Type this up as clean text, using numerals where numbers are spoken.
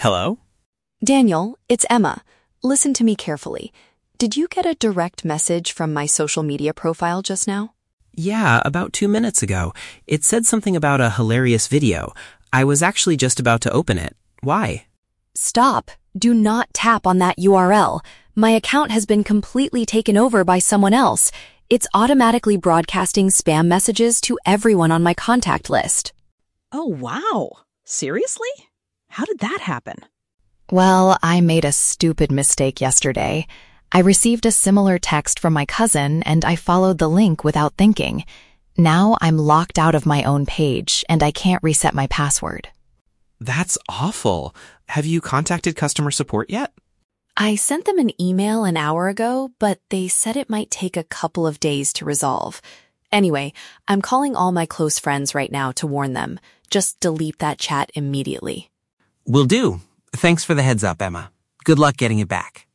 Hello? Daniel, it's Emma. Listen to me carefully. Did you get a direct message from my social media profile just now? Yeah, about 2 minutes ago. It said something about a hilarious video. I was actually just about to open it. Why? Stop. Do not tap on that URL. My account has been completely taken over by someone else. It's automatically broadcasting spam messages to everyone on my contact list. Oh, wow. Seriously? How did that happen? Well, I made a stupid mistake yesterday. I received a similar text from my cousin and I followed the link without thinking. Now I'm locked out of my own page and I can't reset my password. That's awful. Have you contacted customer support yet? I sent them an email an hour ago, but they said it might take a couple of days to resolve. Anyway, I'm calling all my close friends right now to warn them. Just delete that chat immediately. Will do. Thanks for the heads up, Emma. Good luck getting it back.